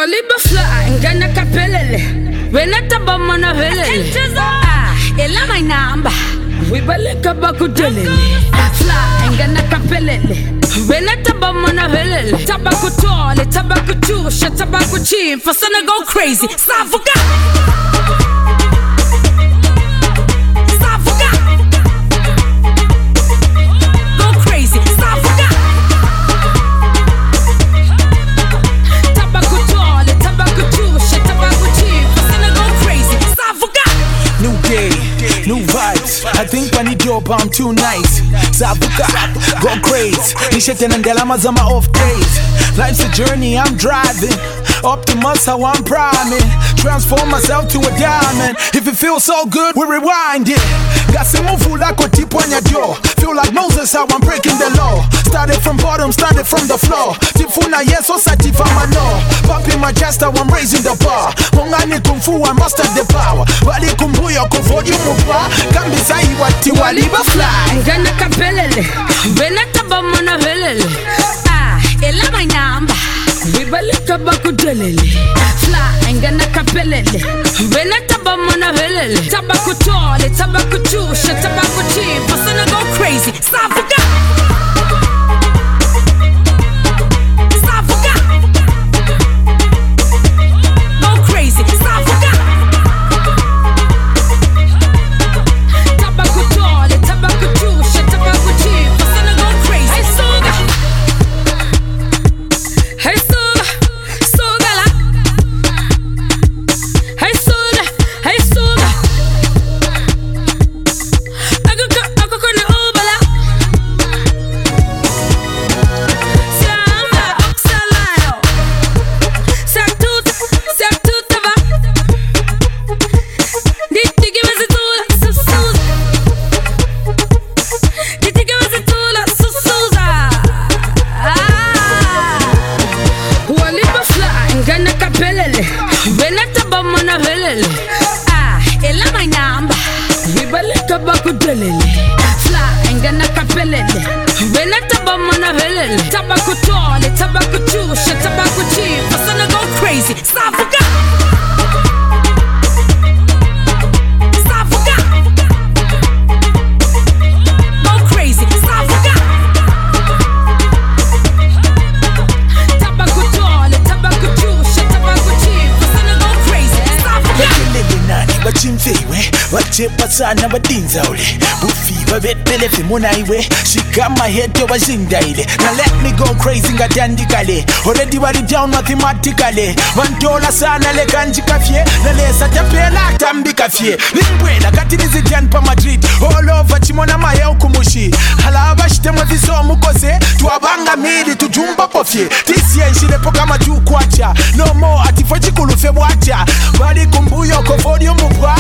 Waliba fly, ngana kapelele. Veneta bamana velele. Ela my number. We baleka bakudelele. Fly, ngana kapelele. Veneta bamana velele. Tabaku tole, tabaku chusha, tabaku chim. Fasana go crazy. Safuka. New vibes, I think I need your bomb too nice. Sabuka, go crazy. Nishete nandela mazama off days. Life's a journey, I'm driving. Optimus, how I'm priming. Transform myself to a diamond. If it feels so good, we rewind it. Got some move like a tip on your jaw. Feel like Moses, how I'm breaking the law. Started from bottom, started from the floor. Tifuna, yes, so satifama no. Pumping my chest, how I'm raising the bar. Mongani kung fu, I mastered the power. Wali kumbuyo kuvoju mupa. Kambisa iwati waliba fly. Ngana kapelele. Veneta bamana velele. Ela my number. We baleka bakudelele. Fly, ngana kapelele. Veneta bamana velele. Tabaku tole, tabaku chusha, tabaku chim. Fasana go crazy. Safuka. Safuka. Go crazy. Safuka. Tabaku tole, tabaku chusha, tabaku chim. Fasana go crazy. Hey suga. Hey suga. Suga la. Hey suga. Hey suga. Ako ko na ubala. Siamba oxalayo. Sertuta va. Diti give us a tula susuza. Diti give us a tula susuza. Waliba fly, ngana kapelele. Veneta bamana velele. Ela my number. We baleka bakudelele. Fly, ngana kapelele. Veneta bamana velele. Tabaku tole, tabaku chusha, tabaku chim. Fasana go crazy. Safuka. Safuka. Go crazy. Safuka. Tabaku tole, tabaku chusha, tabaku chim. Fasana go crazy. Safuka. Bakelele nani bachimfewe. Bachepa sana badinza ule. Bufi babetele fimuna iwe. Shika my head yo bazindaile. Now let me go crazy ngatandikale. Already body down mathematically. Vantola sana le kanji kafye. Nalesa tapela tambi kafye. Limbwela katinizi jan pa Madrid. All over chimona maya ukumushi. Halaba shitema viso mukose. Tuabanga mili tujumba pofye. Tisye shile poka maju kwacha. No more atifochi kulufe wacha. Bali kumbuyo kofodio mubwa.